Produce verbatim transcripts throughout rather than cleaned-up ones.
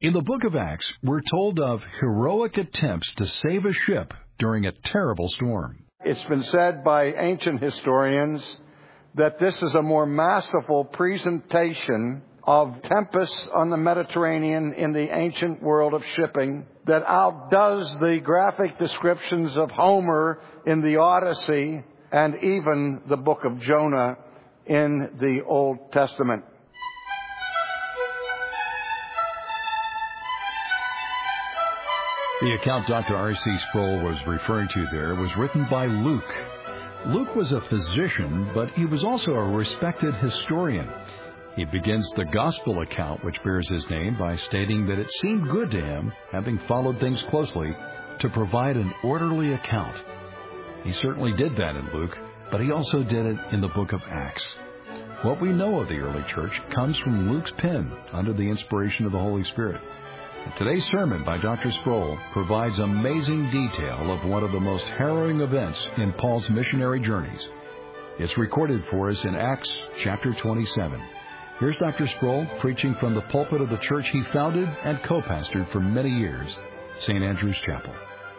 In the book of Acts, we're told of heroic attempts to save a ship during a terrible storm. It's been said by ancient historians that this is a more masterful presentation of tempests on the Mediterranean in the ancient world of shipping that outdoes the graphic descriptions of Homer in the Odyssey and even the book of Jonah in the Old Testament. The account Doctor R C Sproul was referring to there was written by Luke. Luke was a physician, but he was also a respected historian. He begins the gospel account, which bears his name, by stating that it seemed good to him, having followed things closely, to provide an orderly account. He certainly did that in Luke, but he also did it in the book of Acts. What we know of the early church comes from Luke's pen under the inspiration of the Holy Spirit. Today's sermon by Doctor Sproul provides amazing detail of one of the most harrowing events in Paul's missionary journeys. It's recorded for us in Acts chapter twenty-seven. Here's Doctor Sproul preaching from the pulpit of the church he founded and co-pastored for many years, Saint Andrew's Chapel.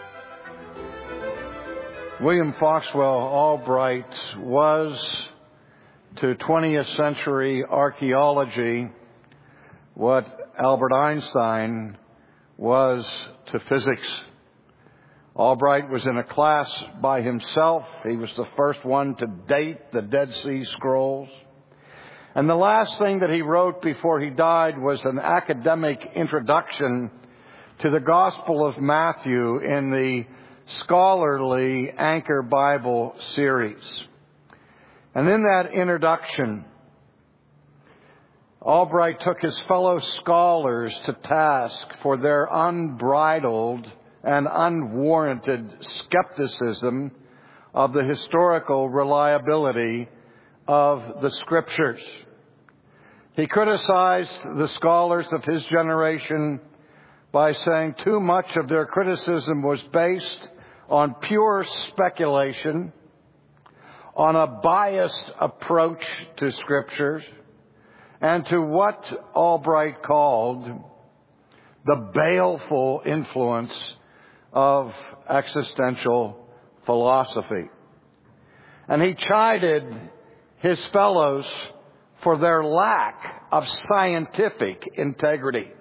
William Foxwell Albright was to twentieth century archaeology what Albert Einstein was to physics. Albright was in a class by himself. He was the first one to date the Dead Sea Scrolls. And the last thing that he wrote before he died was an academic introduction to the Gospel of Matthew in the scholarly Anchor Bible series. And in that introduction, Albright took his fellow scholars to task for their unbridled and unwarranted skepticism of the historical reliability of the Scriptures. He criticized the scholars of his generation by saying too much of their criticism was based on pure speculation, on a biased approach to Scriptures, and to what Albright called the baleful influence of existential philosophy. And he chided his fellows for their lack of scientific integrity,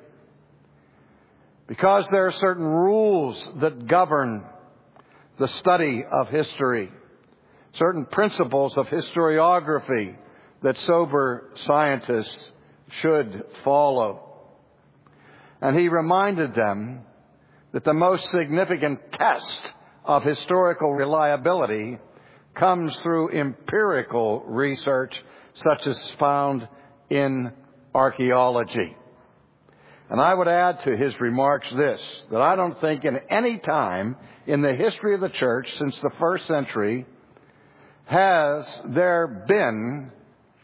because there are certain rules that govern the study of history, certain principles of historiography that sober scientists should follow. And he reminded them that the most significant test of historical reliability comes through empirical research, such as found in archaeology. And I would add to his remarks this, that I don't think in any time in the history of the church since the first century has there been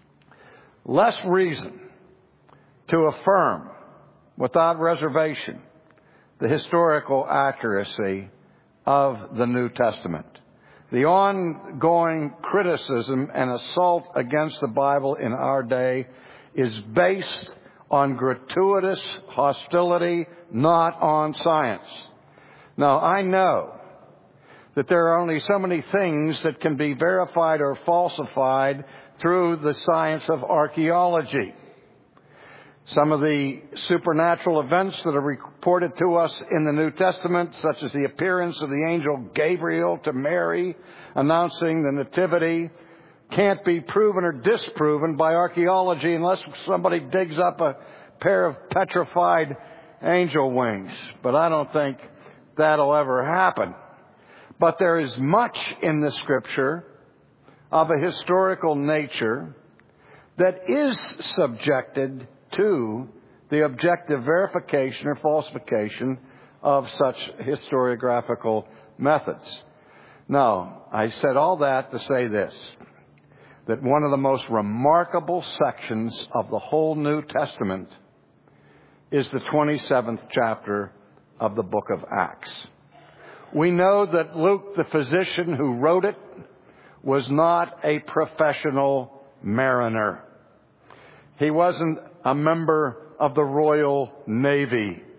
less reason to affirm without reservation the historical accuracy of the New Testament. The ongoing criticism and assault against the Bible in our day is based on gratuitous hostility, not on science. Now, I know that there are only so many things that can be verified or falsified through the science of archaeology. Some of the supernatural events that are reported to us in the New Testament, such as the appearance of the angel Gabriel to Mary announcing the nativity, can't be proven or disproven by archaeology unless somebody digs up a pair of petrified angel wings. But I don't think that'll ever happen. But there is much in the Scripture of a historical nature that is subjected to the objective verification or falsification of such historiographical methods. Now, I said all that to say this, that one of the most remarkable sections of the whole New Testament is the twenty-seventh chapter of the book of Acts. We know that Luke, the physician who wrote it, was not a professional mariner. He wasn't a member of the Royal Navy.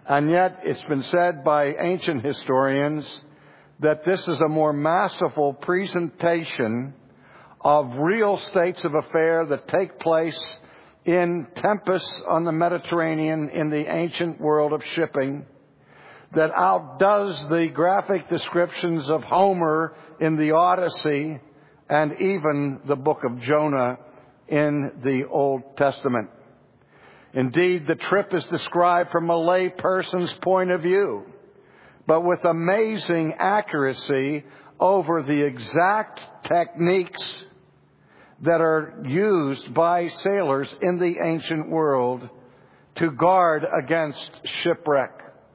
And yet it's been said by ancient historians that this is a more masterful presentation of real states of affair that take place in tempests on the Mediterranean in the ancient world of shipping, that outdoes the graphic descriptions of Homer in the Odyssey and even the book of Jonah in the Old Testament. Indeed, the trip is described from a lay person's point of view, but with amazing accuracy over the exact techniques that are used by sailors in the ancient world to guard against shipwreck.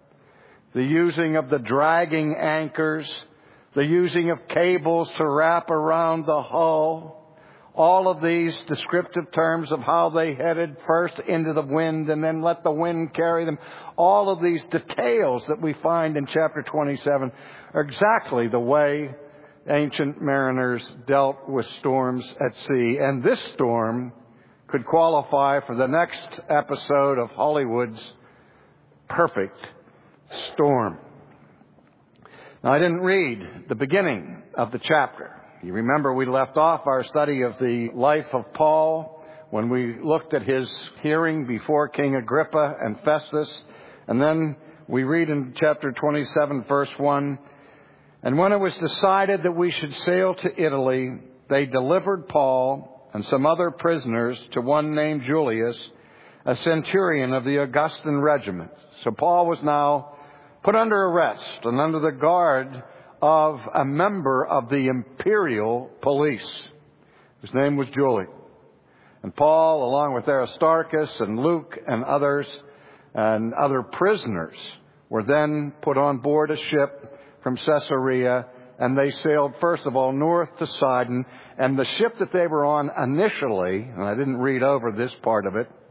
The using of the dragging anchors, the using of cables to wrap around the hull, all of these descriptive terms of how they headed first into the wind and then let the wind carry them. All of these details that we find in chapter twenty-seven are exactly the way ancient mariners dealt with storms at sea. And this storm could qualify for the next episode of Hollywood's Perfect Storm. Now, I didn't read the beginning of the chapter. You remember we left off our study of the life of Paul when we looked at his hearing before King Agrippa and Festus. And then we read in chapter twenty-seven, verse one, "And when it was decided that we should sail to Italy, they delivered Paul and some other prisoners to one named Julius, a centurion of the Augustan regiment." So Paul was now put under arrest and under the guard of a member of the imperial police. His name was Julius. And Paul, along with Aristarchus and Luke and others and other prisoners, were then put on board a ship from Caesarea, and they sailed first of all north to Sidon. And the ship that they were on initially, and I didn't read over this part of it,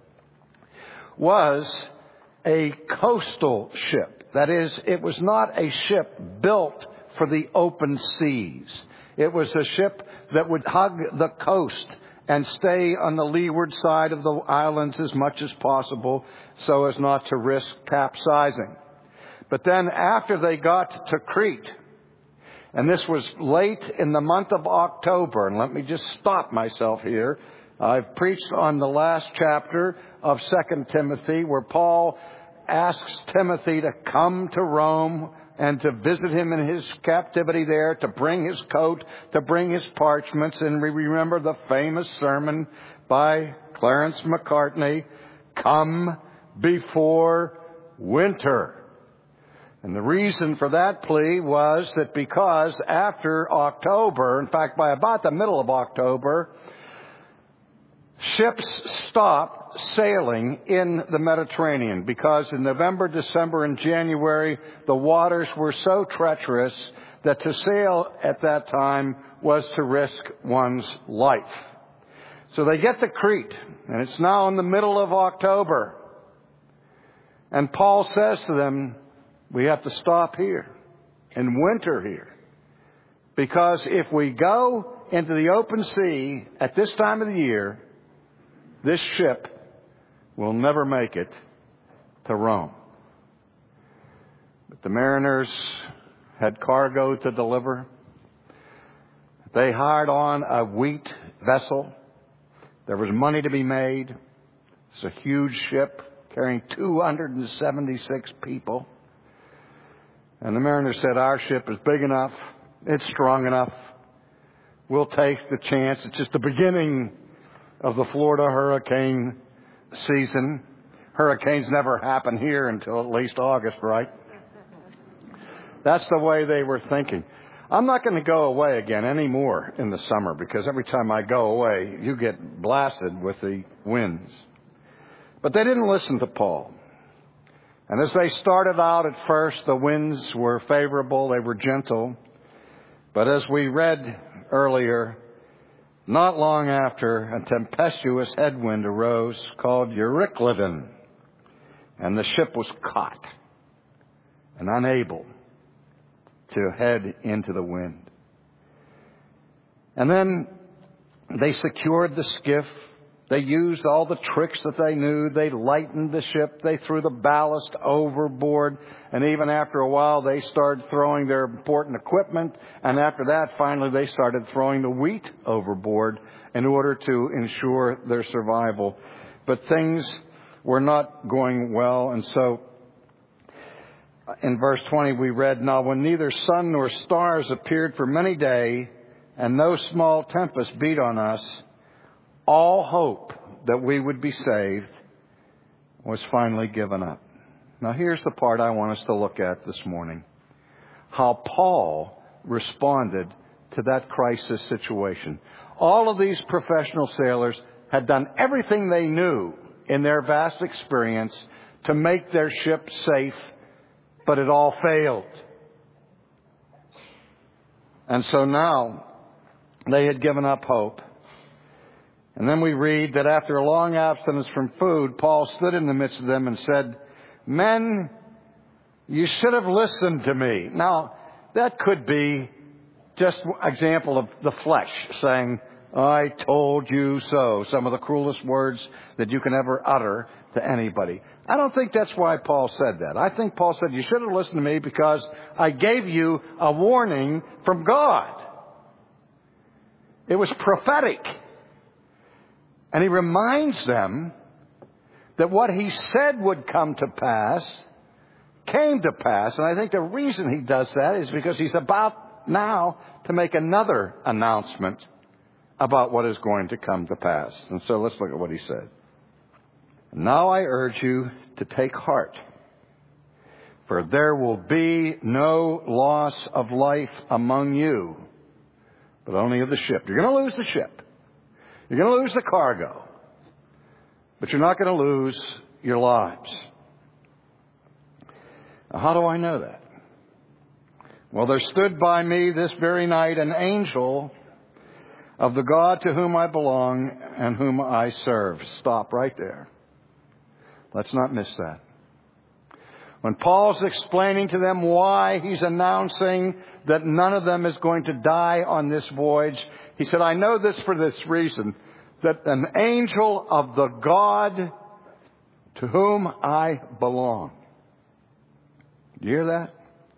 was a coastal ship. That is, it was not a ship built for the open seas. It was a ship that would hug the coast and stay on the leeward side of the islands as much as possible so as not to risk capsizing. But then after they got to Crete, and this was late in the month of October, and let me just stop myself here. I've preached on the last chapter of Second Timothy where Paul asks Timothy to come to Rome and to visit him in his captivity there, to bring his coat, to bring his parchments. And we remember the famous sermon by Clarence Macartney, "Come before winter." And the reason for that plea was that because after October, in fact, by about the middle of October, ships stopped sailing in the Mediterranean because in November, December, and January, the waters were so treacherous that to sail at that time was to risk one's life. So they get to Crete, and it's now in the middle of October. And Paul says to them, we have to stop here and winter here. Because if we go into the open sea at this time of the year, this ship will never make it to Rome. But the mariners had cargo to deliver. They hired on a wheat vessel. There was money to be made. It's a huge ship carrying two hundred seventy-six people. And the mariners said, our ship is big enough. It's strong enough. We'll take the chance. It's just the beginning of the Florida hurricane season. Hurricanes never happen here until at least August, right? That's the way they were thinking. I'm not going to go away again anymore in the summer because every time I go away, you get blasted with the winds. But they didn't listen to Paul. And as they started out at first, the winds were favorable, they were gentle. But as we read earlier, not long after, a tempestuous headwind arose called Euroclydon, and the ship was caught and unable to head into the wind. And then they secured the skiff They used all the tricks that they knew. They lightened the ship. They threw the ballast overboard. And even after a while, they started throwing their important equipment. And after that, finally, they started throwing the wheat overboard in order to ensure their survival. But things were not going well. And so in verse twenty, we read, "Now when neither sun nor stars appeared for many days, and no small tempest beat on us, all hope that we would be saved was finally given up." Now here's the part I want us to look at this morning. How Paul responded to that crisis situation. All of these professional sailors had done everything they knew in their vast experience to make their ship safe, but it all failed. And so now they had given up hope. And then we read that after a long abstinence from food, Paul stood in the midst of them and said, "Men, you should have listened to me." Now, that could be just an example of the flesh saying, "I told you so." Some of the cruelest words that you can ever utter to anybody. I don't think that's why Paul said that. I think Paul said, "You should have listened to me because I gave you a warning from God." It was prophetic. And he reminds them that what he said would come to pass came to pass. And I think the reason he does that is because he's about now to make another announcement about what is going to come to pass. And so let's look at what he said. "Now I urge you to take heart, for there will be no loss of life among you, but only of the ship." You're going to lose the ship. You're going to lose the cargo. But you're not going to lose your lives. Now, how do I know that? Well, there stood by me this very night an angel of the God to whom I belong and whom I serve. Stop right there. Let's not miss that. When Paul's explaining to them why he's announcing that none of them is going to die on this voyage, he said, "I know this for this reason, that an angel of the God to whom I belong." Do you hear that?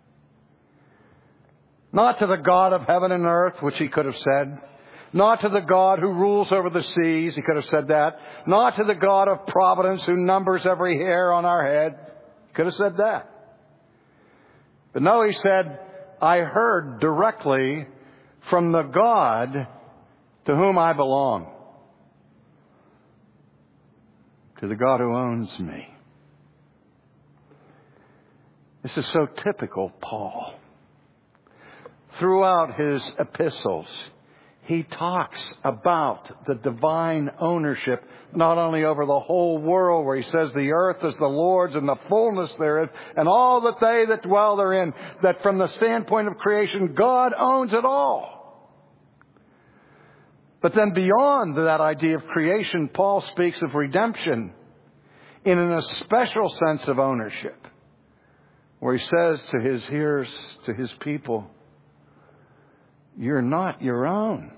Not to the God of heaven and earth, which he could have said. Not to the God who rules over the seas, he could have said that. Not to the God of providence who numbers every hair on our head. He could have said that. But no, he said, "I heard directly from the God to whom I belong." To the God who owns me. This is so typical Paul. Throughout his epistles, he talks about the divine ownership, not only over the whole world, where he says the earth is the Lord's and the fullness thereof, and all that they that dwell therein, that from the standpoint of creation, God owns it all. But then beyond that idea of creation, Paul speaks of redemption in a special sense of ownership, where he says to his hearers, to his people, "You're not your own.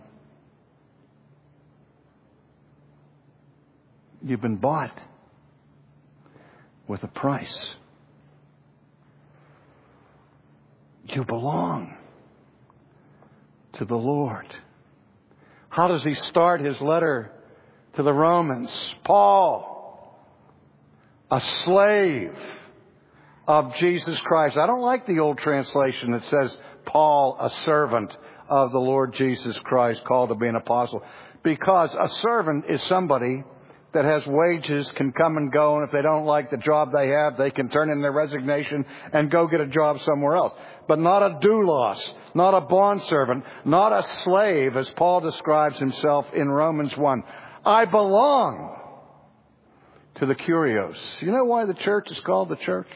You've been bought with a price. You belong to the Lord." How does he start his letter to the Romans? "Paul, a slave of Jesus Christ." I don't like the old translation that says, "Paul, a servant of the Lord Jesus Christ, called to be an apostle." Because a servant is somebody that has wages, can come and go, and if they don't like the job they have, they can turn in their resignation and go get a job somewhere else. But not a doulos, not a bondservant, not a slave, as Paul describes himself in Romans one. "I belong to the Kurios." You know why the church is called the church?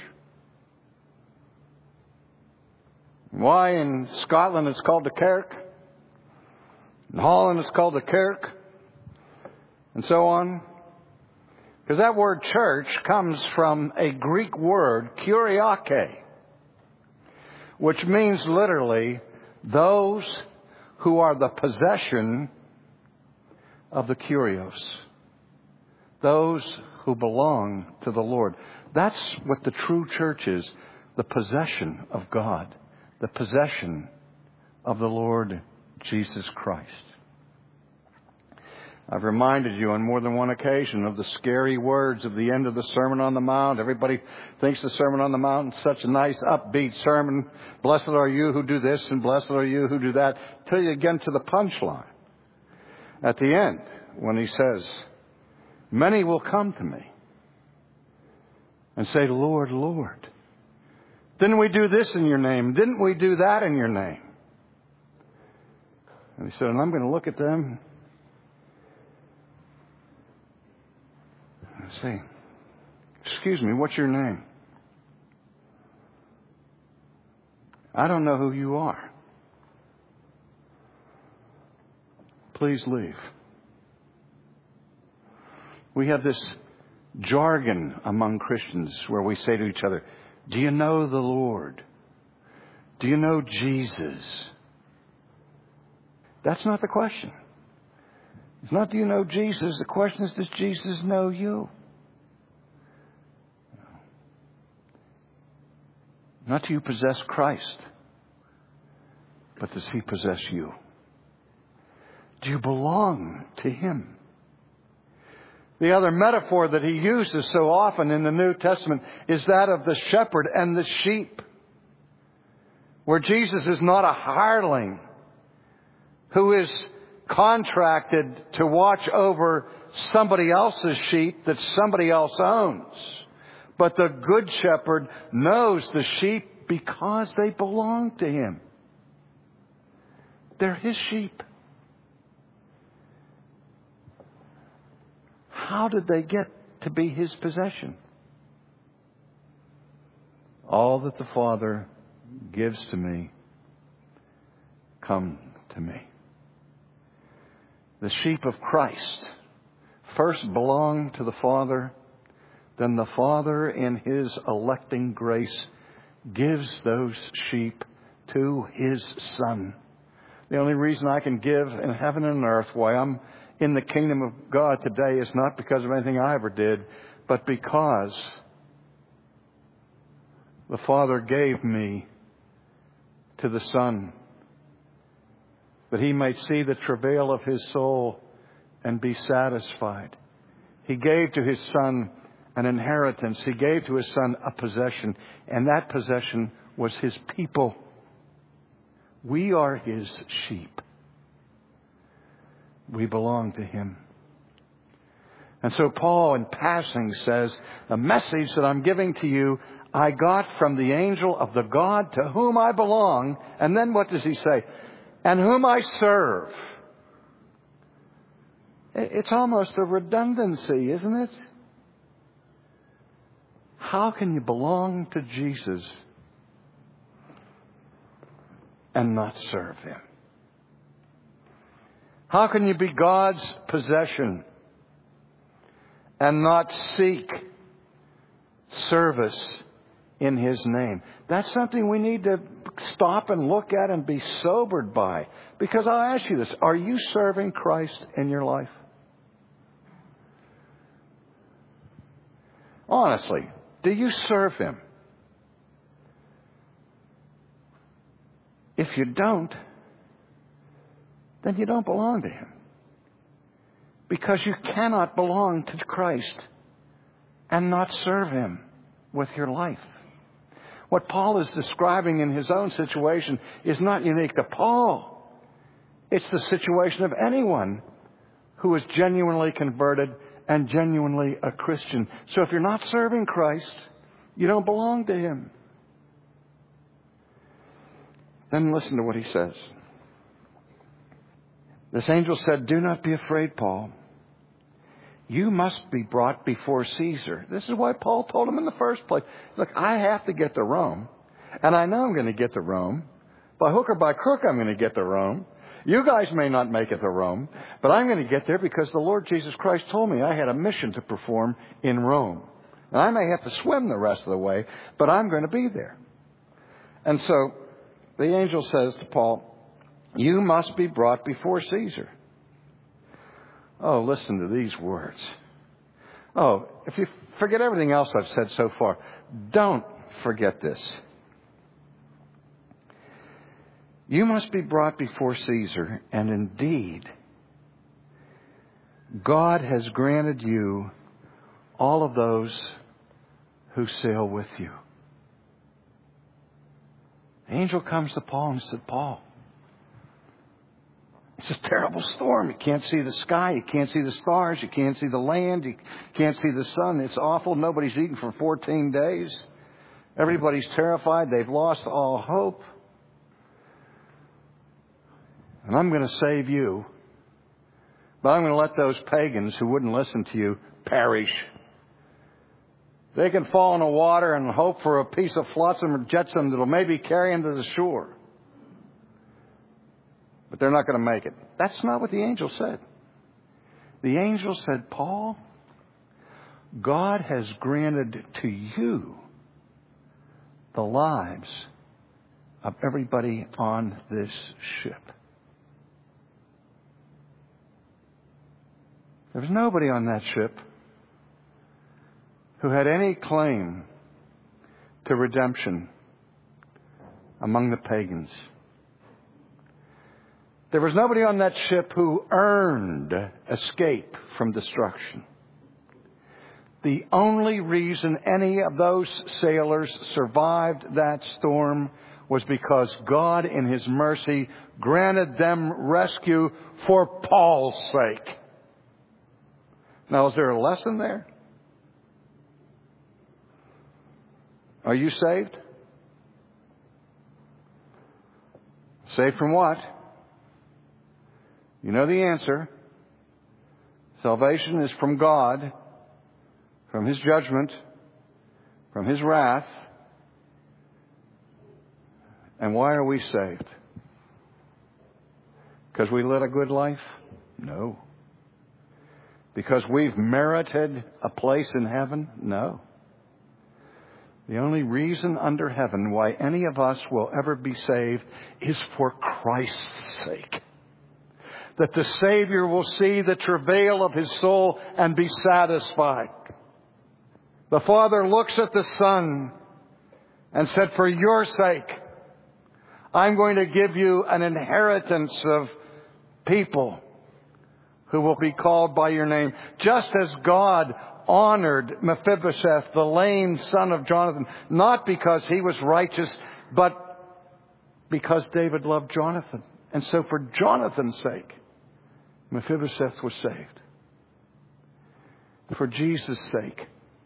Why in Scotland it's called the Kirk? In Holland it's called the Kerk? And so on. Because that word church comes from a Greek word, kuriake, which means literally those who are the possession of the Kurios. Those who belong to the Lord. That's what the true church is. The possession of God. The possession of the Lord Jesus Christ. I've reminded you on more than one occasion of the scary words of the end of the Sermon on the Mount. Everybody thinks the Sermon on the Mount is such a nice upbeat sermon. Blessed are you who do this and blessed are you who do that. Till you get to the punchline. At the end, when he says, many will come to me and say, Lord, Lord, didn't we do this in your name? Didn't we do that in your name? And he said, and I'm going to look at them and say, excuse me, what's your name? I don't know who you are. Please leave. We have this jargon among Christians where we say to each other, do you know the Lord? Do you know Jesus? That's not the question. It's not, do you know Jesus? The question is, does Jesus know you? Not do you possess Christ, but does He possess you? Do you belong to Him? The other metaphor that he uses so often in the New Testament is that of the shepherd and the sheep, where Jesus is not a hireling who is contracted to watch over somebody else's sheep that somebody else owns. But the good shepherd knows the sheep because they belong to him. They're his sheep. How did they get to be his possession? All that the Father gives to me come to me. The sheep of Christ first belong to the Father, then the Father in His electing grace gives those sheep to His Son. The only reason I can give in heaven and earth, why I'm in the kingdom of God today, is not because of anything I ever did, but because the Father gave me to the Son, that He might see the travail of His soul and be satisfied. He gave to His Son an inheritance. He gave to His Son a possession, and that possession was His people. We are His sheep. We belong to Him. And so Paul, in passing, says, the message that I'm giving to you, I got from the angel of the God to whom I belong. And then what does he say? And whom I serve. It's almost a redundancy, isn't it? How can you belong to Jesus and not serve Him? How can you be God's possession and not seek service in His name? That's something we need to stop and look at and be sobered by. Because I'll ask you this, are you serving Christ in your life? Honestly, do you serve Him? If you don't, then you don't belong to Him. Because you cannot belong to Christ and not serve Him with your life. What Paul is describing in his own situation is not unique to Paul. It's the situation of anyone who is genuinely converted and genuinely a Christian. So if you're not serving Christ, you don't belong to Him. Then listen to what he says. This angel said, do not be afraid, Paul. You must be brought before Caesar. This is why Paul told him in the first place. Look, I have to get to Rome. And I know I'm going to get to Rome. By hook or by crook, I'm going to get to Rome. You guys may not make it to Rome, but I'm going to get there because the Lord Jesus Christ told me I had a mission to perform in Rome. And I may have to swim the rest of the way, but I'm going to be there. And so the angel says to Paul, you must be brought before Caesar. Oh, listen to these words. Oh, if you forget everything else I've said so far, don't forget this. You must be brought before Caesar, and indeed, God has granted you all of those who sail with you. The angel comes to Paul and said, Paul, it's a terrible storm. You can't see the sky. You can't see the stars. You can't see the land. You can't see the sun. It's awful. Nobody's eaten for fourteen days. Everybody's terrified. They've lost all hope. And I'm going to save you. But I'm going to let those pagans who wouldn't listen to you perish. They can fall in the water and hope for a piece of flotsam or jetsam that'll maybe carry them to the shore. But they're not going to make it. That's not what the angel said. The angel said, Paul, God has granted to you the lives of everybody on this ship. There was nobody on that ship who had any claim to redemption among the pagans. There was nobody on that ship who earned escape from destruction. The only reason any of those sailors survived that storm was because God, in His mercy, granted them rescue for Paul's sake. Now, is there a lesson there? Are you saved? Saved from what? You know the answer. Salvation is from God, from His judgment, from His wrath. And why are we saved? Because we led a good life? No. Because we've merited a place in heaven? No. The only reason under heaven why any of us will ever be saved is for Christ's sake. That the Savior will see the travail of His soul and be satisfied. The Father looks at the Son and said, for your sake, I'm going to give you an inheritance of people who will be called by your name. Just as God honored Mephibosheth, the lame son of Jonathan, not because he was righteous, but because David loved Jonathan. And so for Jonathan's sake, Mephibosheth was saved. For Jesus' sake,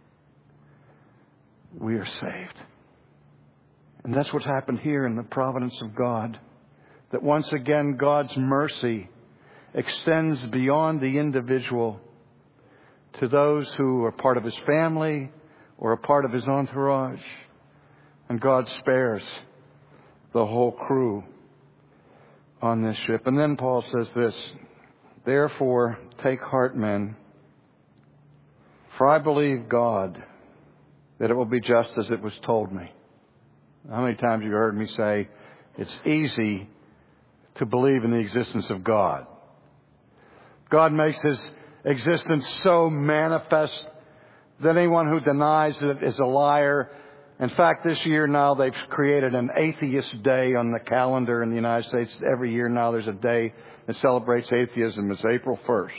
we are saved. And that's what's happened here in the providence of God. That once again, God's mercy extends beyond the individual to those who are part of His family or a part of His entourage. And God spares the whole crew on this ship. And then Paul says this, therefore, take heart, men, for I believe God that it will be just as it was told me. How many times have you heard me say, it's easy to believe in the existence of God. God makes His existence so manifest that anyone who denies it is a liar. In fact, this year now they've created an atheist day on the calendar in the United States. Every year now there's a day that celebrates atheism. It's April first.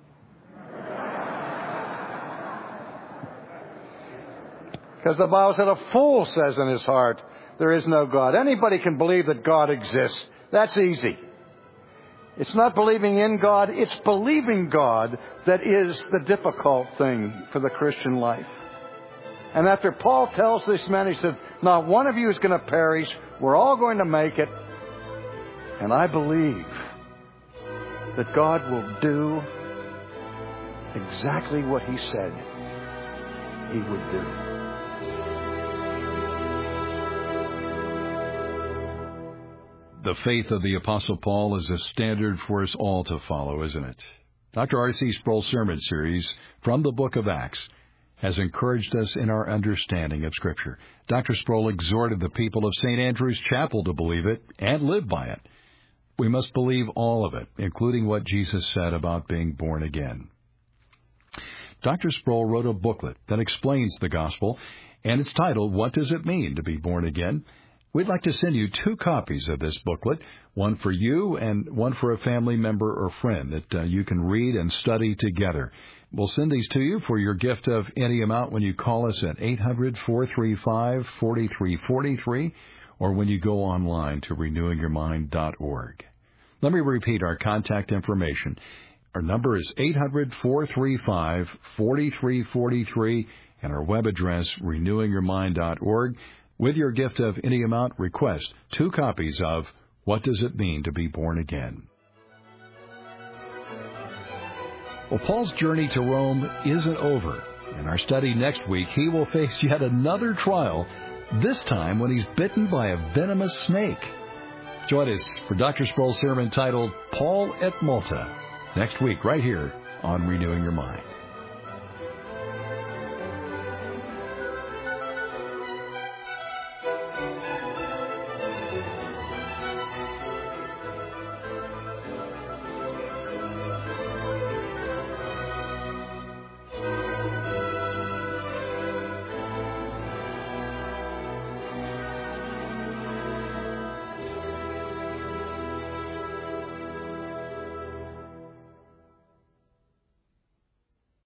Because the Bible said a fool says in his heart, there is no God. Anybody can believe that God exists. That's easy. It's not believing in God, it's believing God that is the difficult thing for the Christian life. And after Paul tells this man, he said, not one of you is going to perish. We're all going to make it. And I believe that God will do exactly what He said He would do. The faith of the Apostle Paul is a standard for us all to follow, isn't it? Doctor R C Sproul's sermon series from the book of Acts has encouraged us in our understanding of Scripture. Doctor Sproul exhorted the people of Saint Andrew's Chapel to believe it and live by it. We must believe all of it, including what Jesus said about being born again. Doctor Sproul wrote a booklet that explains the gospel, and it's titled, What Does It Mean to Be Born Again? We'd like to send you two copies of this booklet, one for you and one for a family member or friend that uh, you can read and study together. We'll send these to you for your gift of any amount when you call us at eight hundred, four three five, four three four three or when you go online to renewing your mind dot org. Let me repeat our contact information. Our number is eight hundred, four three five, four three four three and our web address, renewing your mind dot org. With your gift of any amount, request two copies of What Does It Mean to Be Born Again? Well, Paul's journey to Rome isn't over. In our study next week, he will face yet another trial, this time when he's bitten by a venomous snake. Join us for Doctor Sproul's sermon titled Paul et Malta next week right here on Renewing Your Mind.